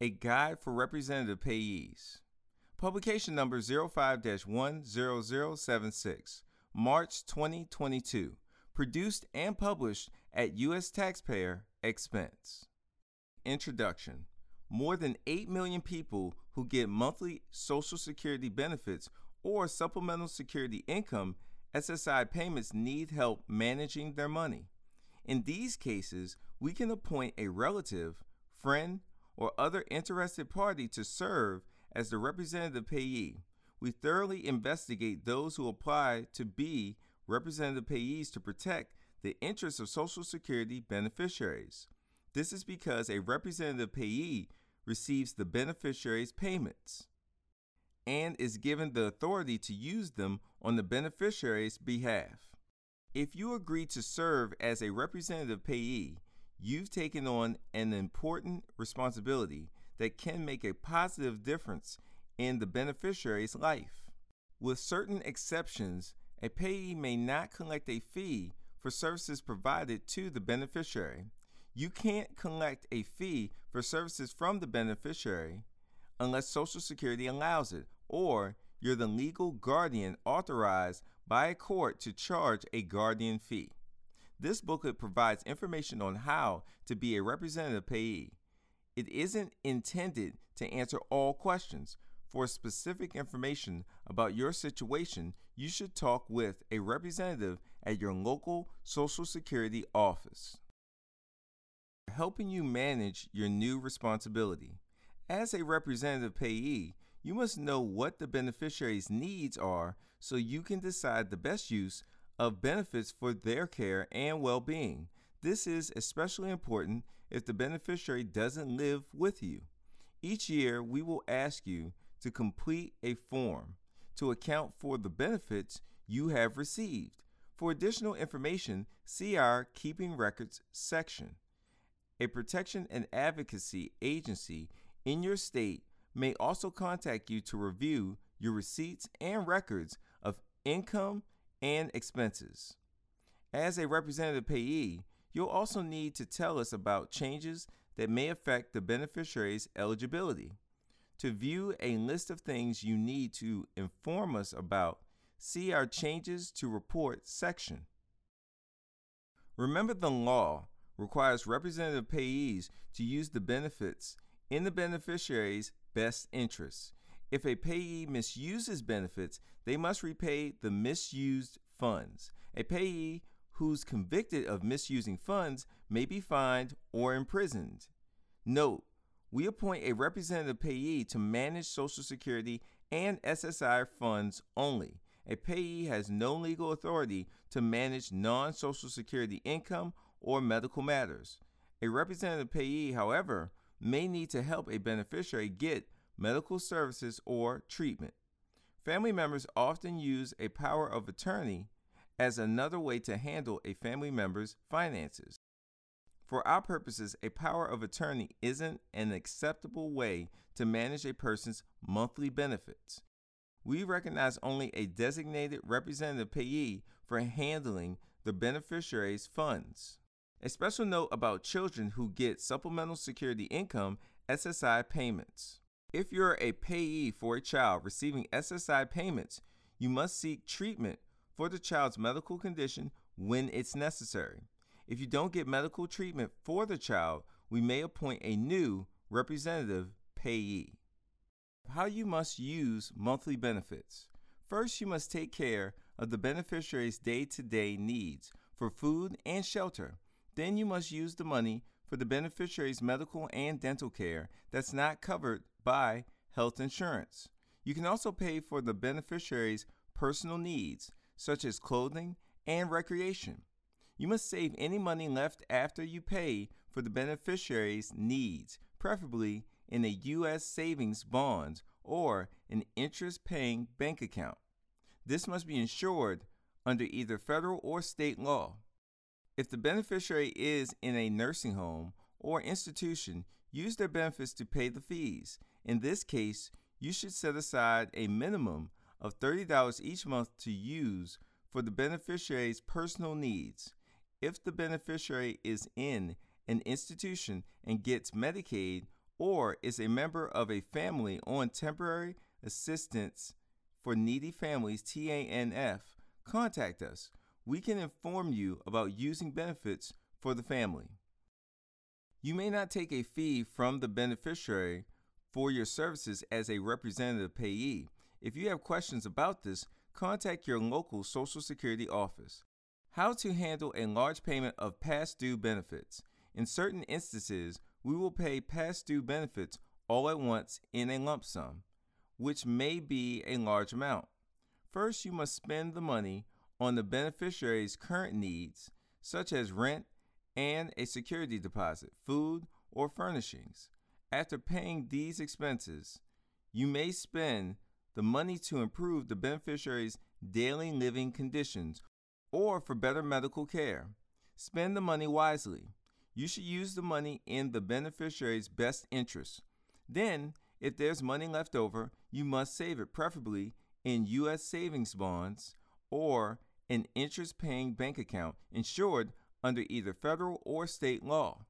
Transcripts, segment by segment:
A Guide for Representative Payees. Publication number 05-10076, March 2022. Produced and published at U.S. taxpayer expense. Introduction. More than 8 million people who get monthly Social Security benefits or Supplemental Security Income SSI payments need help managing their money. In these cases, we can appoint a relative, friend, or other interested party to serve as the representative payee. We thoroughly investigate those who apply to be representative payees to protect the interests of Social Security beneficiaries. This is because a representative payee receives the beneficiary's payments and is given the authority to use them on the beneficiary's behalf. If you agree to serve as a representative payee, you've taken on an important responsibility that can make a positive difference in the beneficiary's life. With certain exceptions, a payee may not collect a fee for services provided to the beneficiary. You can't collect a fee for services from the beneficiary unless Social Security allows it, or you're the legal guardian authorized by a court to charge a guardian fee. This booklet provides information on how to be a representative payee. It isn't intended to answer all questions. For specific information about your situation, you should talk with a representative at your local Social Security office. Helping you manage your new responsibility. As a representative payee, you must know what the beneficiary's needs are so you can decide the best use of benefits for their care and well-being. This is especially important if the beneficiary doesn't live with you. Each year, we will ask you to complete a form to account for the benefits you have received. For additional information, see our Keeping Records section. A protection and advocacy agency in your state may also contact you to review your receipts and records of income and expenses. As a representative payee, you'll also need to tell us about changes that may affect the beneficiary's eligibility. To view a list of things you need to inform us about, see our Changes to Report section. Remember, the law requires representative payees to use the benefits in the beneficiary's best interests. If a payee misuses benefits, they must repay the misused funds. A payee who's convicted of misusing funds may be fined or imprisoned. Note, we appoint a representative payee to manage Social Security and SSI funds only. A payee has no legal authority to manage non-Social Security income or medical matters. A representative payee, however, may need to help a beneficiary get medical services or treatment. Family members often use a power of attorney as another way to handle a family member's finances. For our purposes, a power of attorney isn't an acceptable way to manage a person's monthly benefits. We recognize only a designated representative payee for handling the beneficiary's funds. A special note about children who get Supplemental Security Income SSI payments. If you're a payee for a child receiving SSI payments, you must seek treatment for the child's medical condition when it's necessary. If you don't get medical treatment for the child, we may appoint a new representative payee. How you must use monthly benefits. First, you must take care of the beneficiary's day-to-day needs for food and shelter. Then you must use the money for the beneficiary's medical and dental care that's not covered by health insurance. You can also pay for the beneficiary's personal needs, such as clothing and recreation. You must save any money left after you pay for the beneficiary's needs, preferably in a U.S. savings bond or an interest-paying bank account. This must be insured under either federal or state law. If the beneficiary is in a nursing home or institution, use their benefits to pay the fees. In this case, you should set aside a minimum of $30 each month to use for the beneficiary's personal needs. If the beneficiary is in an institution and gets Medicaid or is a member of a family on Temporary Assistance for Needy Families, TANF, contact us. We can inform you about using benefits for the family. You may not take a fee from the beneficiary for your services as a representative payee. If you have questions about this, contact your local Social Security office. How to handle a large payment of past due benefits. In certain instances, we will pay past due benefits all at once in a lump sum, which may be a large amount. First, you must spend the money on the beneficiary's current needs, such as rent and a security deposit, food, or furnishings. After paying these expenses, you may spend the money to improve the beneficiary's daily living conditions or for better medical care. Spend the money wisely. You should use the money in the beneficiary's best interest. Then, if there's money left over, you must save it, preferably in U.S. savings bonds or an interest-paying bank account insured under either federal or state law.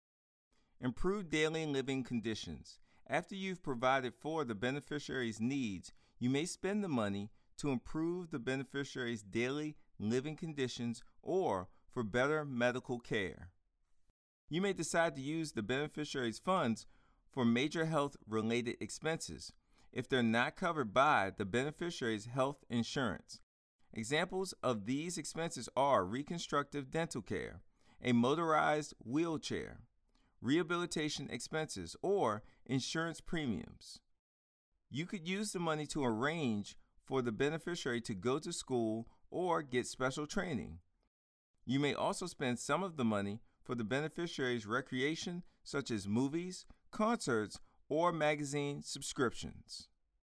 Improve daily living conditions. After you've provided for the beneficiary's needs, you may spend the money to improve the beneficiary's daily living conditions or for better medical care. You may decide to use the beneficiary's funds for major health-related expenses if they're not covered by the beneficiary's health insurance. Examples of these expenses are reconstructive dental care, a motorized wheelchair, rehabilitation expenses, or insurance premiums. You could use the money to arrange for the beneficiary to go to school or get special training. You may also spend some of the money for the beneficiary's recreation, such as movies, concerts, or magazine subscriptions.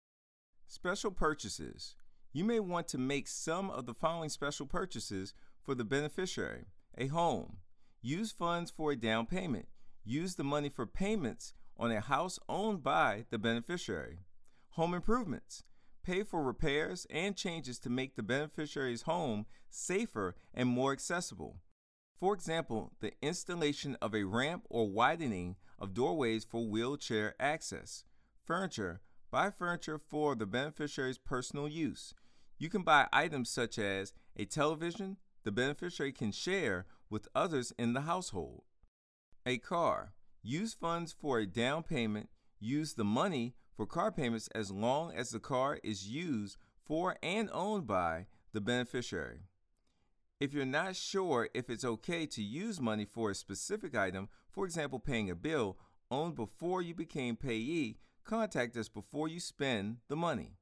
Special purchases. You may want to make some of the following special purchases for the beneficiary. A home. Use funds for a down payment. Use the money for payments on a house owned by the beneficiary. Home improvements. Pay for repairs and changes to make the beneficiary's home safer and more accessible. For example, the installation of a ramp or widening of doorways for wheelchair access. Furniture. Buy furniture for the beneficiary's personal use. You can buy items such as a television the beneficiary can share with others in the household. A car. Use funds for a down payment. Use the money for car payments as long as the car is used for and owned by the beneficiary. If you're not sure if it's okay to use money for a specific item, for example, paying a bill owned before you became payee, contact us before you spend the money.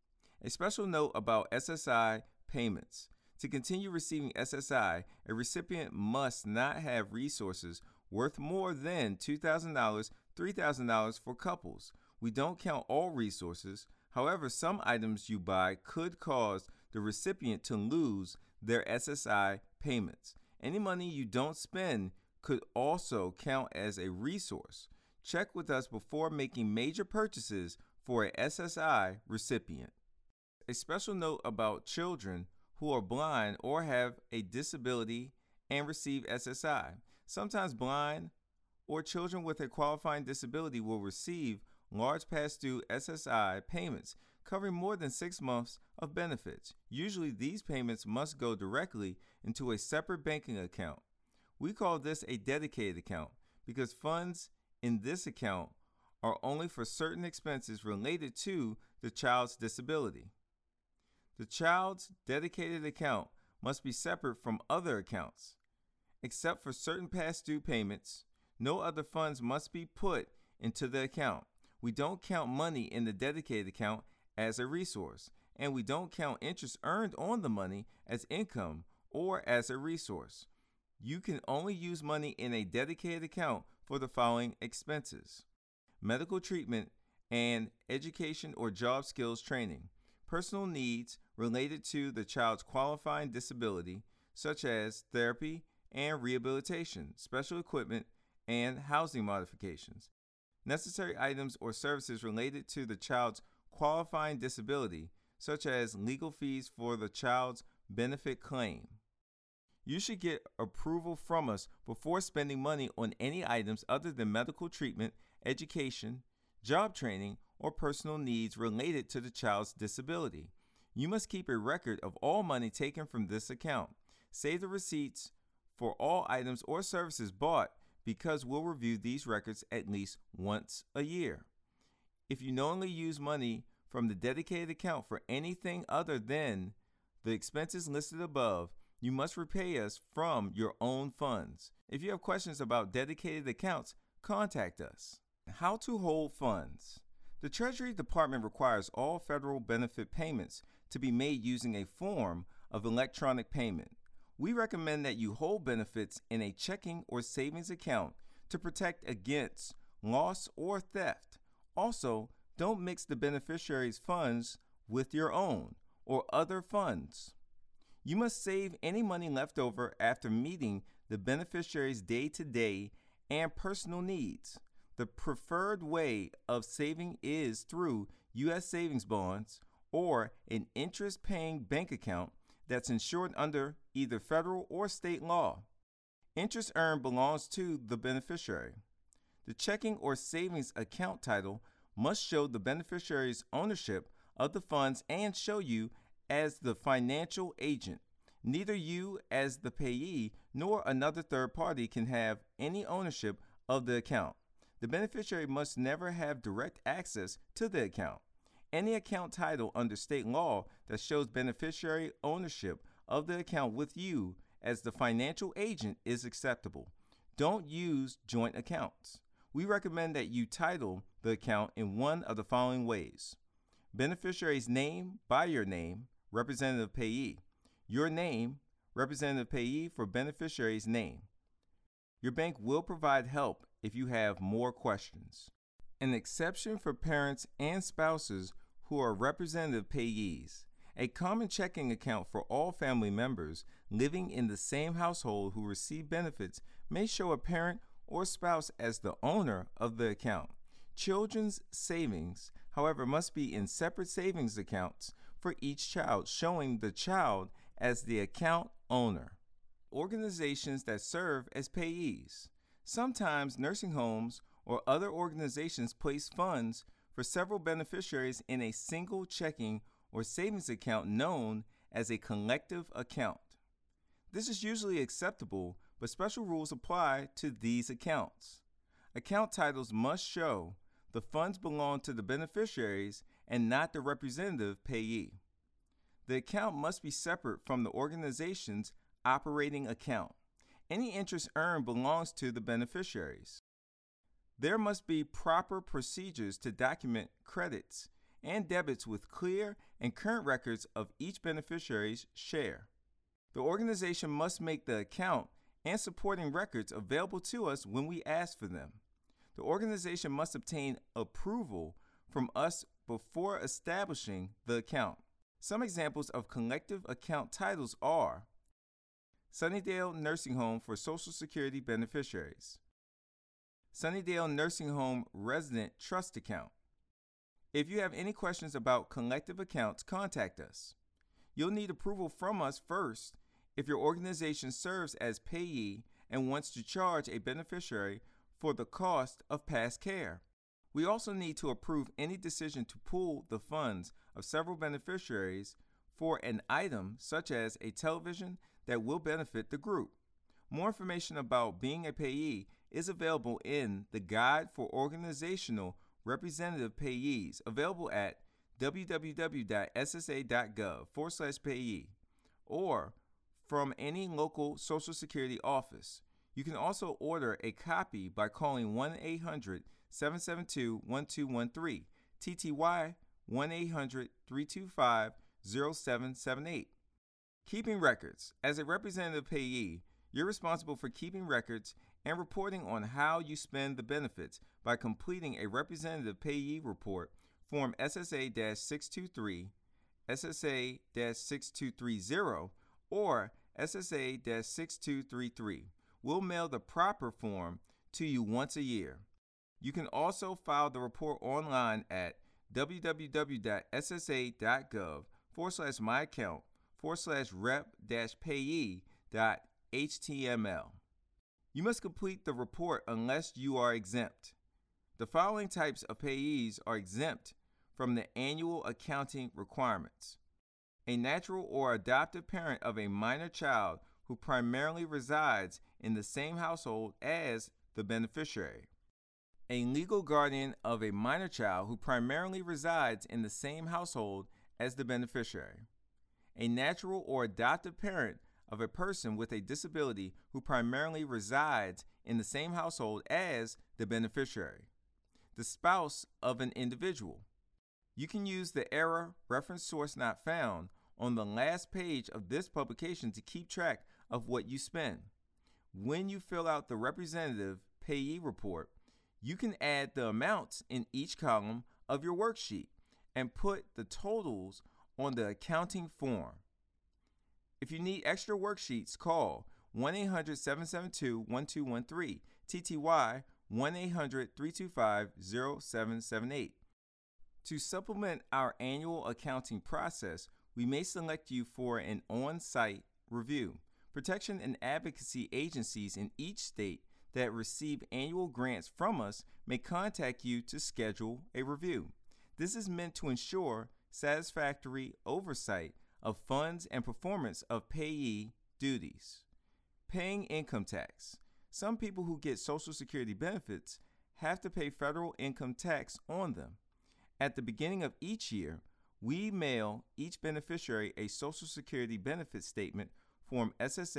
A special note about SSI payments. To continue receiving SSI, a recipient must not have resources worth more than $2,000, $3,000 for couples. We don't count all resources. However, some items you buy could cause the recipient to lose their SSI payments. Any money you don't spend could also count as a resource. Check with us before making major purchases for a SSI recipient. A special note about children who are blind or have a disability and receive SSI. Sometimes blind or children with a qualifying disability will receive large past due SSI payments covering more than 6 months of benefits. Usually these payments must go directly into a separate banking account. We call this a dedicated account because funds in this account are only for certain expenses related to the child's disability. The child's dedicated account must be separate from other accounts. Except for certain past due payments, no other funds must be put into the account. We don't count money in the dedicated account as a resource, and we don't count interest earned on the money as income or as a resource. You can only use money in a dedicated account for the following expenses: medical treatment and education or job skills training, personal needs related to the child's qualifying disability, such as therapy and rehabilitation, special equipment, and housing modifications, necessary items or services related to the child's qualifying disability, such as legal fees for the child's benefit claim. You should get approval from us before spending money on any items other than medical treatment education, job training, or personal needs related to the child's disability. You must keep a record of all money taken from this account. Save the receipts for all items or services bought because we'll review these records at least once a year. If you knowingly use money from the dedicated account for anything other than the expenses listed above, you must repay us from your own funds. If you have questions about dedicated accounts, contact us. How to hold funds. The Treasury Department requires all federal benefit payments to be made using a form of electronic payment. We recommend that you hold benefits in a checking or savings account to protect against loss or theft. Also, don't mix the beneficiary's funds with your own or other funds. You must save any money left over after meeting the beneficiary's day-to-day and personal needs. The preferred way of saving is through U.S. savings bonds or an interest-paying bank account that's insured under either federal or state law. Interest earned belongs to the beneficiary. The checking or savings account title must show the beneficiary's ownership of the funds and show you as the financial agent. Neither you as the payee nor another third party can have any ownership of the account. The beneficiary must never have direct access to the account. Any account title under state law that shows beneficiary ownership of the account with you as the financial agent is acceptable. Don't use joint accounts. We recommend that you title the account in one of the following ways: beneficiary's name by your name, representative payee. Your name, representative payee for beneficiary's name. Your bank will provide help if you have more questions. An exception for parents and spouses who are representative payees. A common checking account for all family members living in the same household who receive benefits may show a parent or spouse as the owner of the account. Children's savings, however, must be in separate savings accounts for each child, showing the child as the account owner. Organizations that serve as payees. Sometimes nursing homes or other organizations place funds for several beneficiaries in a single checking or savings account known as a collective account. This is usually acceptable, but special rules apply to these accounts. Account titles must show the funds belong to the beneficiaries and not the representative payee. The account must be separate from the organization's operating account. Any interest earned belongs to the beneficiaries. There must be proper procedures to document credits and debits with clear and current records of each beneficiary's share. The organization must make the account and supporting records available to us when we ask for them. The organization must obtain approval from us before establishing the account. Some examples of collective account titles are Sunnydale Nursing Home for Social Security Beneficiaries, Sunnydale Nursing Home Resident Trust Account. If you have any questions about collective accounts, contact us. You'll need approval from us first if your organization serves as payee and wants to charge a beneficiary for the cost of past care. We also need to approve any decision to pool the funds of several beneficiaries for an item such as a television that will benefit the group. More information about being a payee is available in the Guide for Organizational Representative Payees, available at www.ssa.gov/payee or from any local Social Security office. You can also order a copy by calling 1-800-772-1213, TTY 1-800-325-0778. Keeping records. As a representative payee, you're responsible for keeping records and reporting on how you spend the benefits by completing a representative payee report, Form SSA-623, SSA-6230, or SSA-6233. We'll mail the proper form to you once a year. You can also file the report online at www.ssa.gov/myaccount/rep-payee.html. You must complete the report unless you are exempt. The following types of payees are exempt from the annual accounting requirements: a natural or adoptive parent of a minor child who primarily resides in the same household as the beneficiary, a legal guardian of a minor child who primarily resides in the same household as the beneficiary, a natural or adoptive parent of a person with a disability who primarily resides in the same household as the beneficiary, the spouse of an individual. You can use the error reference source not found on the last page of this publication to keep track of what you spend. When you fill out the representative payee report, you can add the amounts in each column of your worksheet and put the totals on the accounting form. If you need extra worksheets, call 1-800-772-1213, TTY 1-800-325-0778. To supplement our annual accounting process, we may select you for an on-site review. Protection and advocacy agencies in each state that receive annual grants from us may contact you to schedule a review. This is meant to ensure satisfactory oversight of funds and performance of payee duties. Paying income tax. Some people who get Social Security benefits have to pay federal income tax on them. At the beginning of each year, we mail each beneficiary a Social Security benefit statement, Form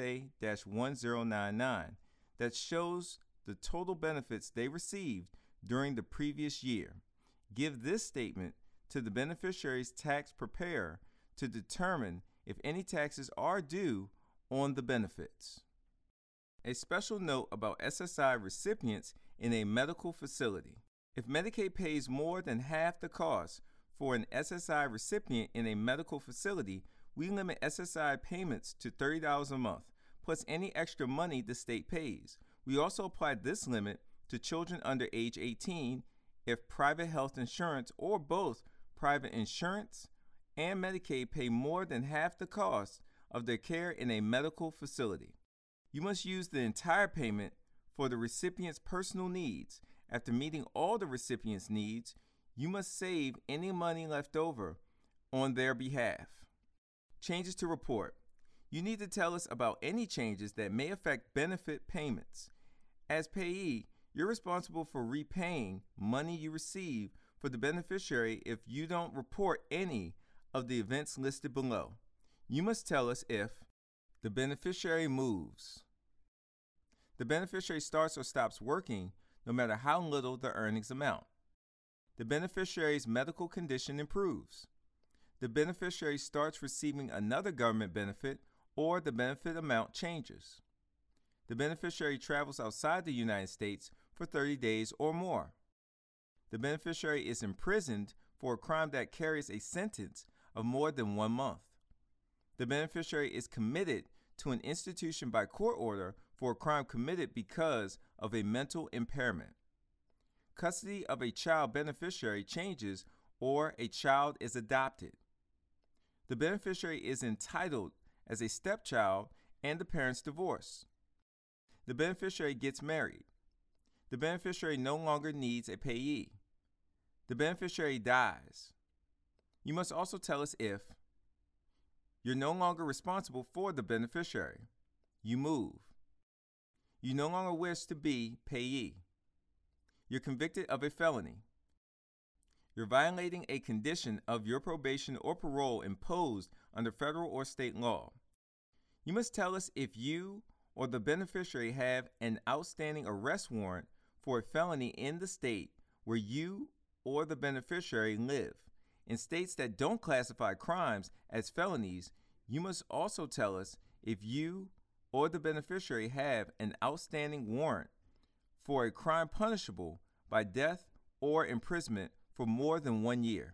SSA-1099, that shows the total benefits they received during the previous year. Give this statement to the beneficiary's tax preparer to determine if any taxes are due on the benefits. A special note about SSI recipients in a medical facility. If Medicaid pays more than half the cost for an SSI recipient in a medical facility, we limit SSI payments to $30 a month, plus any extra money the state pays. We also apply this limit to children under age 18 if private health insurance or both private insurance and Medicaid pay more than half the cost of their care in a medical facility. You must use the entire payment for the recipient's personal needs. After meeting all the recipient's needs, you must save any money left over on their behalf. Changes to report. You need to tell us about any changes that may affect benefit payments. As payee, you're responsible for repaying money you receive for the beneficiary if you don't report any of the events listed below. You must tell us if the beneficiary moves, the beneficiary starts or stops working no matter how little the earnings amount, the beneficiary's medical condition improves, the beneficiary starts receiving another government benefit, or the benefit amount changes, the beneficiary travels outside the United States for 30 days or more, the beneficiary is imprisoned for a crime that carries a sentence of more than 1 month, the beneficiary is committed to an institution by court order for a crime committed because of a mental impairment. Custody of a child beneficiary changes or a child is adopted. The beneficiary is entitled as a stepchild and the parents divorce. The beneficiary gets married. The beneficiary no longer needs a payee. The beneficiary dies. You must also tell us if you're no longer responsible for the beneficiary. You move. You no longer wish to be payee. You're convicted of a felony. You're violating a condition of your probation or parole imposed under federal or state law. You must tell us if you or the beneficiary have an outstanding arrest warrant for a felony in the state where you or the beneficiary live. In states that don't classify crimes as felonies, you must also tell us if you or the beneficiary have an outstanding warrant for a crime punishable by death or imprisonment for more than 1 year.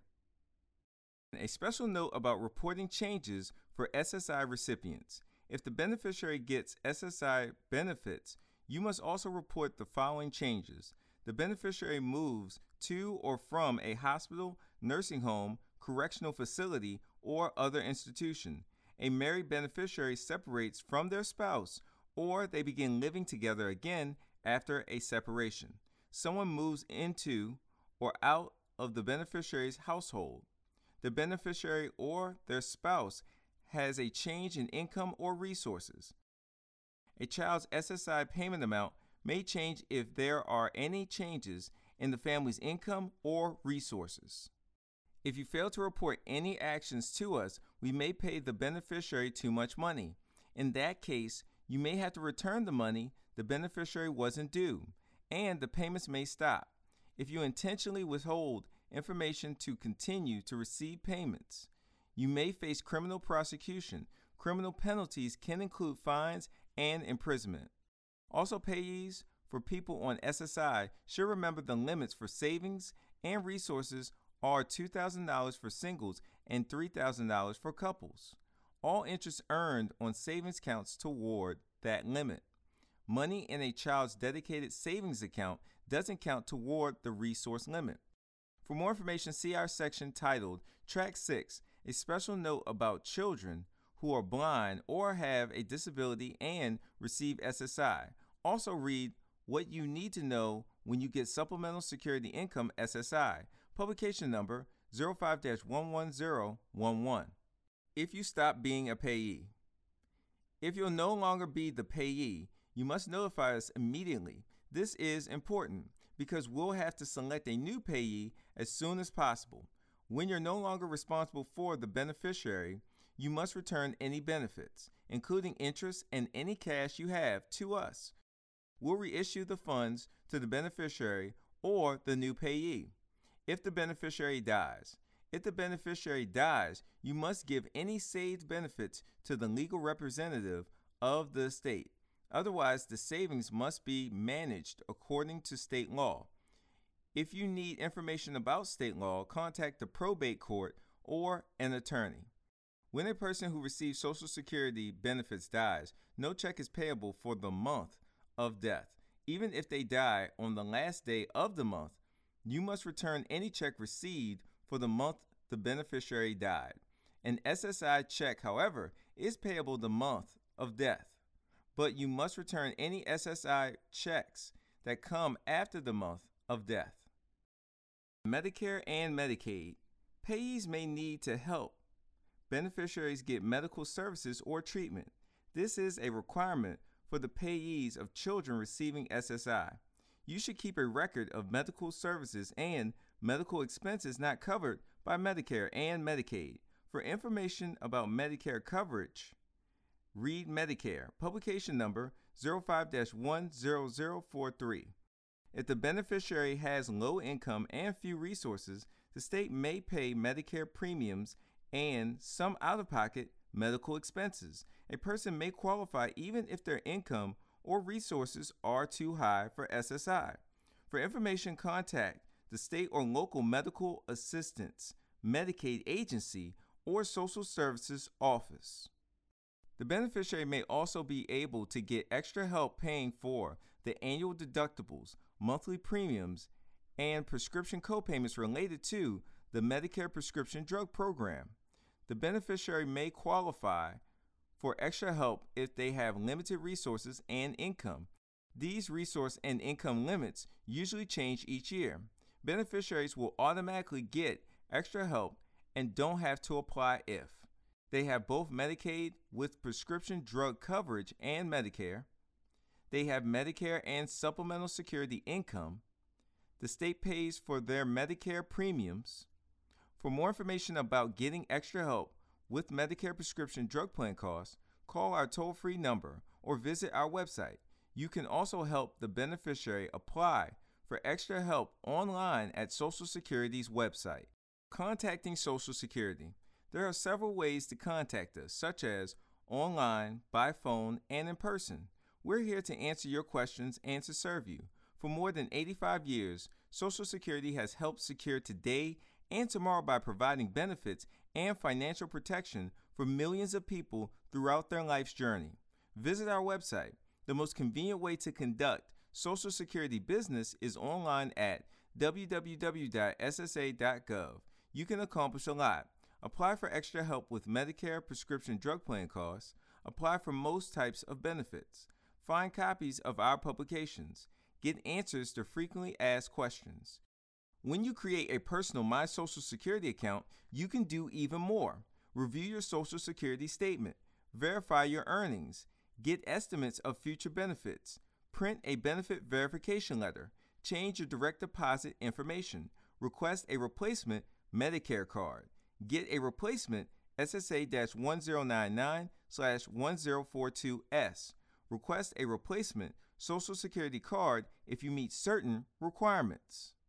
A special note about reporting changes for SSI recipients. If the beneficiary gets SSI benefits, you must also report the following changes. The beneficiary moves to or from a hospital, nursing home, correctional facility, or other institution. A married beneficiary separates from their spouse, or they begin living together again after a separation. someone moves into or out of the beneficiary's household, the beneficiary or their spouse has a change in income or resources. A child's SSI payment amount may change if there are any changes in the family's income or resources. If you fail to report any actions to us, we may pay the beneficiary too much money. In that case, you may have to return the money the beneficiary wasn't due, and the payments may stop. If you intentionally withhold information to continue to receive payments, you may face criminal prosecution. Criminal penalties can include fines and imprisonment. Also, payees for people on SSI should remember the limits for savings and resources are $2,000 for singles and $3,000 for couples. All interest earned on savings counts toward that limit. Money in a child's dedicated savings account doesn't count toward the resource limit. For more information, see our section titled Track 6, a special note about children who are blind or have a disability and receive SSI. Also read What You Need to Know When You Get Supplemental Security Income SSI, publication number 05-11011. If you stop being a payee. If you'll no longer be the payee, you must notify us immediately. This is important because we'll have to select a new payee as soon as possible. When you're no longer responsible for the beneficiary, you must return any benefits, including interest and any cash you have, to us. We'll reissue the funds to the beneficiary or the new payee. If the beneficiary dies, you must give any saved benefits to the legal representative of the estate. Otherwise, the savings must be managed according to state law. If you need information about state law, contact the probate court or an attorney. When a person who receives Social Security benefits dies, no check is payable for the month of death. Even if they die on the last day of the month, you must return any check received for the month the beneficiary died. An SSI check, however, is payable the month of death, but you must return any SSI checks that come after the month of death. Medicare and Medicaid. Payees may need to help beneficiaries get medical services or treatment. This is a requirement for the payees of children receiving SSI. You should keep a record of medical services and medical expenses not covered by Medicare and Medicaid. For information about Medicare coverage, read Medicare, publication number 05-10043. If the beneficiary has low income and few resources, the state may pay Medicare premiums and some out-of-pocket medical expenses. A person may qualify even if their income or resources are too high for SSI. For information, contact the state or local medical assistance, Medicaid agency, or social services office. The beneficiary may also be able to get extra help paying for the annual deductibles, monthly premiums, and prescription copayments related to the Medicare prescription drug program. The beneficiary may qualify for extra help if they have limited resources and income. These resource and income limits usually change each year. Beneficiaries will automatically get extra help and don't have to apply if they have both Medicaid with prescription drug coverage and Medicare. They have Medicare and supplemental security income. The state pays for their Medicare premiums. For more information about getting extra help with Medicare prescription drug plan costs, call our toll-free number or visit our website. You can also help the beneficiary apply for extra help online at Social Security's website. Contacting Social Security. There are several ways to contact us, such as online, by phone, and in person. We're here to answer your questions and to serve you. For more than 85 years, Social Security has helped secure today and tomorrow by providing benefits and financial protection for millions of people throughout their life's journey. Visit our website. The most convenient way to conduct Social Security business is online at www.ssa.gov. You can accomplish a lot. Apply for extra help with Medicare prescription drug plan costs. Apply for most types of benefits. Find copies of our publications. get answers to frequently asked questions. When you create a personal My Social Security account, you can do even more. Review your Social Security statement, verify your earnings, get estimates of future benefits, print a benefit verification letter, change your direct deposit information, request a replacement Medicare card, get a replacement SSA-1099/1042S, request a replacement Social Security card if you meet certain requirements.